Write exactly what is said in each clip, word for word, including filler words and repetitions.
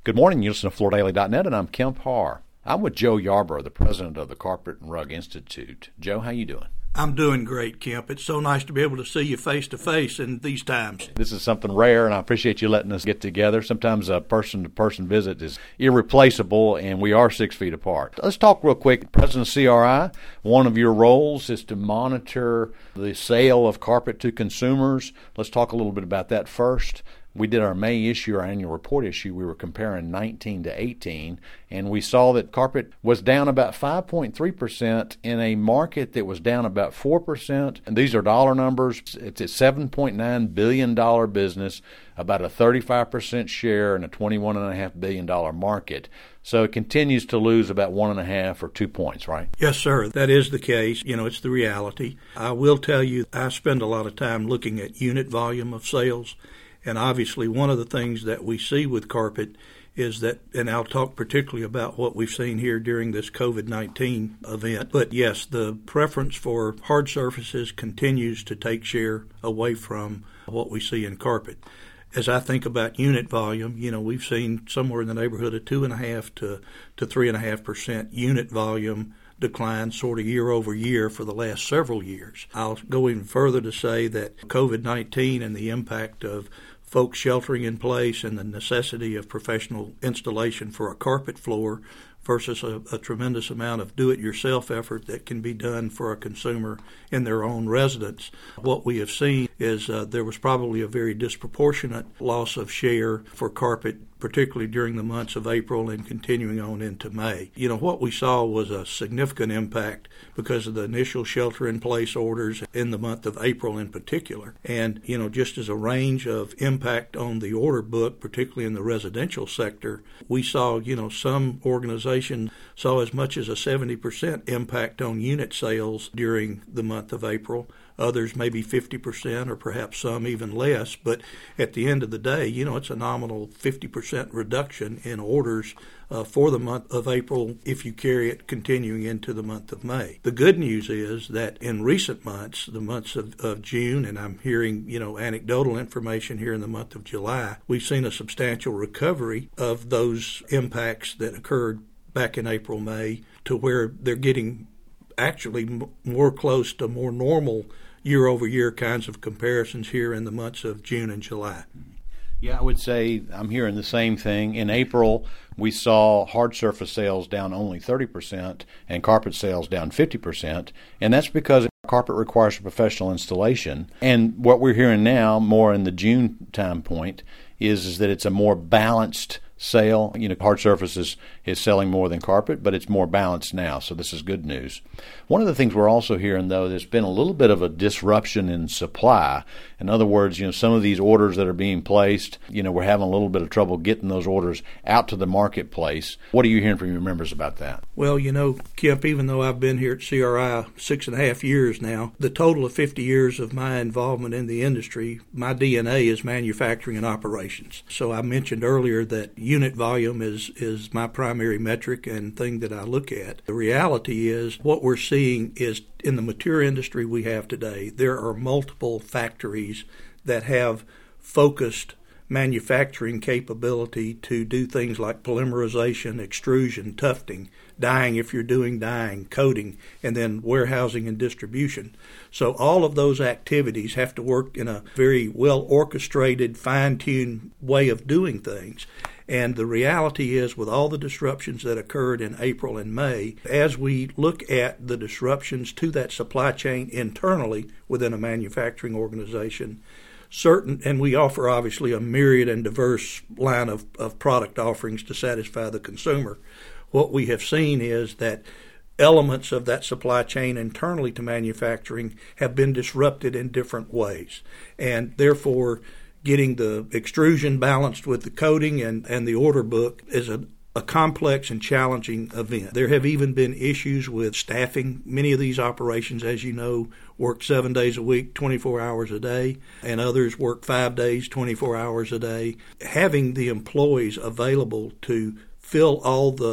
Good morning. You listen to Florida Daily dot net, and I'm Kemp Harr. I'm with Joe Yarborough, the president of the Carpet and Rug Institute. Joe, how you doing? I'm doing great, Kemp. It's so nice to be able to see you face-to-face in these times. This is something rare, and I appreciate you letting us get together. Sometimes a person-to-person visit is irreplaceable, and we are six feet apart. Let's talk real quick. President of C R I, one of your roles is to monitor the sale of carpet to consumers. Let's talk a little bit about that first. We did our May issue, our annual report issue. We were comparing nineteen to eighteen, and we saw that carpet was down about five point three percent in a market that was down about four percent. And these are dollar numbers. It's a seven point nine billion dollars business, about a thirty-five percent share in a twenty-one point five billion dollars market. So it continues to lose about one and a half or two points, right? Yes, sir. That is the case. You know, it's the reality. I will tell you, I spend a lot of time looking at unit volume of sales. And obviously one of the things that we see with carpet is that, and I'll talk particularly about what we've seen here during this covid nineteen event, but yes, the preference for hard surfaces continues to take share away from what we see in carpet. As I think about unit volume, you know, we've seen somewhere in the neighborhood of two and a half to to three and a half percent unit volume decline sort of year over year for the last several years. I'll go even further to say that covid nineteen and the impact of folks sheltering in place and the necessity of professional installation for a carpet floor versus a, a tremendous amount of do-it-yourself effort that can be done for a consumer in their own residence. What we have seen is uh, there was probably a very disproportionate loss of share for carpet, particularly during the months of April and continuing on into May. You know, what we saw was a significant impact because of the initial shelter-in-place orders in the month of April in particular. And, you know, just as a range of impact on the order book, particularly in the residential sector, we saw, you know, some organizations saw as much as a seventy percent impact on unit sales during the month of April. Others maybe fifty percent or perhaps some even less. But at the end of the day, you know, it's a nominal fifty percent reduction in orders uh, for the month of April if you carry it continuing into the month of May. The good news is that in recent months, the months of, of June, and I'm hearing, you know, anecdotal information here in the month of July, we've seen a substantial recovery of those impacts that occurred back in April, May, to where they're getting actually m- more close to more normal year-over-year kinds of comparisons here in the months of June and July. Yeah, I would say I'm hearing the same thing. In April, we saw hard surface sales down only thirty percent and carpet sales down fifty percent, and that's because carpet requires a professional installation. And what we're hearing now, more in the June time point, is, is that it's a more balanced sale. You know, hard surfaces is selling more than carpet, but it's more balanced now, so this is good news. One of the things we're also hearing, though, there's been a little bit of a disruption in supply. In other words, you know, some of these orders that are being placed, you know, we're having a little bit of trouble getting those orders out to the marketplace. What are you hearing from your members about that? Well, you know, Kemp, even though I've been here at C R I six and a half years now, the total of fifty years of my involvement in the industry, my D N A is manufacturing and operations. So I mentioned earlier that unit volume is, is my primary metric and thing that I look at. The reality is what we're seeing is in the mature industry we have today, there are multiple factories that have focused manufacturing capability to do things like polymerization, extrusion, tufting, dyeing if you're doing dyeing, coating, and then warehousing and distribution. So all of those activities have to work in a very well orchestrated, fine-tuned way of doing things. And the reality is, with all the disruptions that occurred in April and May, as we look at the disruptions to that supply chain internally within a manufacturing organization, certain, and we offer obviously a myriad and diverse line of, of product offerings to satisfy the consumer. What we have seen is that elements of that supply chain internally to manufacturing have been disrupted in different ways. And therefore, getting the extrusion balanced with the coating and, and the order book is a, a complex and challenging event. There have even been issues with staffing. Many of these operations, as you know, work seven days a week, twenty-four hours a day, and others work five days, twenty-four hours a day. Having the employees available to fill all the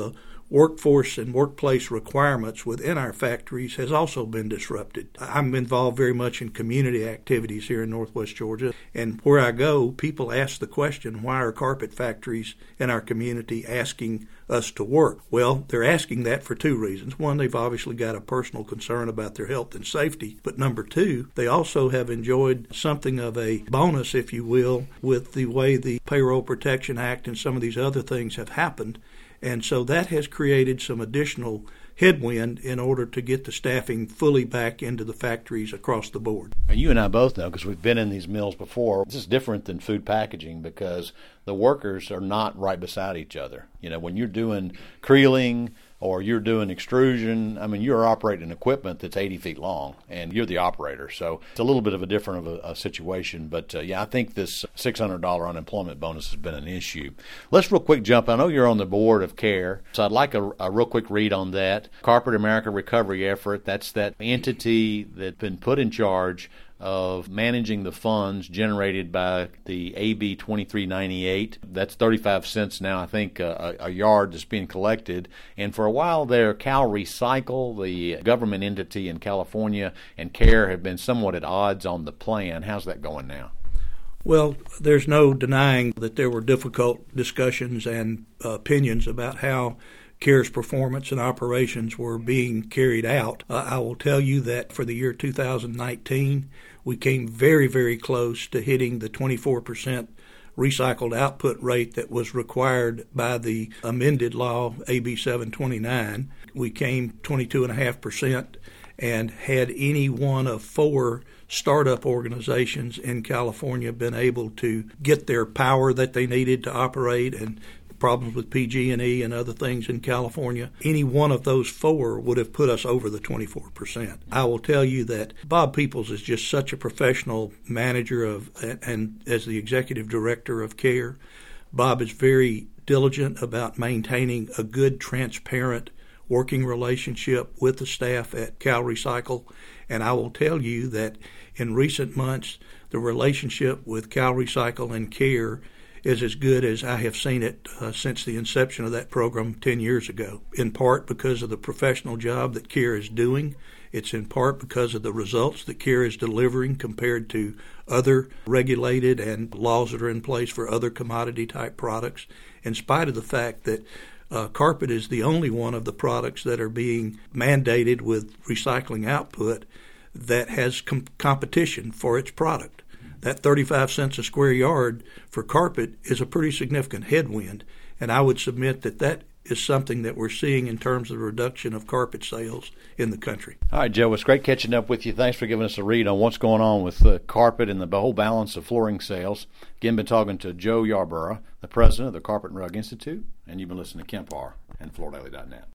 workforce and workplace requirements within our factories has also been disrupted. I'm involved very much in community activities here in Northwest Georgia, and where I go, people ask the question, why are carpet factories in our community asking us to work? Well, they're asking that for two reasons. One, they've obviously got a personal concern about their health and safety, but number two, they also have enjoyed something of a bonus, if you will, with the way the Payroll Protection Act and some of these other things have happened. And so that has created some additional headwind in order to get the staffing fully back into the factories across the board. And you and I both know, because we've been in these mills before, this is different than food packaging because the workers are not right beside each other. You know, when you're doing creeling or you're doing extrusion, I mean, you're operating equipment that's eighty feet long, and you're the operator. So it's a little bit of a different of a, a situation. But, uh, yeah, I think this six hundred dollars unemployment bonus has been an issue. Let's real quick jump. I know you're on the board of CARE, so I'd like a, a real quick read on that. Carpet America Recovery Effort, that's that entity that's been put in charge of managing the funds generated by the A B twenty-three ninety-eight. That's thirty-five cents now, I think, a, a yard that's being collected. And for a while there, Cal Recycle, the government entity in California, and CARE have been somewhat at odds on the plan. How's that going now? Well, there's no denying that there were difficult discussions and uh, opinions about how CARE's performance and operations were being carried out. Uh, I will tell you that for the year two thousand nineteen, we came very, very close to hitting the twenty-four percent recycled output rate that was required by the amended law, A B seven twenty-nine. We came twenty-two point five percent and had any one of four startup organizations in California been able to get their power that they needed to operate and problems with P G and E and other things in California, any one of those four would have put us over the twenty-four percent. I will tell you that Bob Peoples is just such a professional manager of, and as the executive director of CARE, Bob is very diligent about maintaining a good, transparent working relationship with the staff at Cal Recycle. And I will tell you that in recent months, the relationship with Cal Recycle and CARE is as good as I have seen it uh, since the inception of that program ten years ago, in part because of the professional job that CARE is doing. It's in part because of the results that CARE is delivering compared to other regulated and laws that are in place for other commodity-type products, in spite of the fact that uh, carpet is the only one of the products that are being mandated with recycling output that has com- competition for its product. That thirty-five cents a square yard for carpet is a pretty significant headwind, and I would submit that that is something that we're seeing in terms of the reduction of carpet sales in the country. All right, Joe, it's great catching up with you. Thanks for giving us a read on what's going on with the carpet and the whole balance of flooring sales. Again, been talking to Joe Yarborough, the president of the Carpet and Rug Institute, and you've been listening to Kemp R and Floor Daily dot net.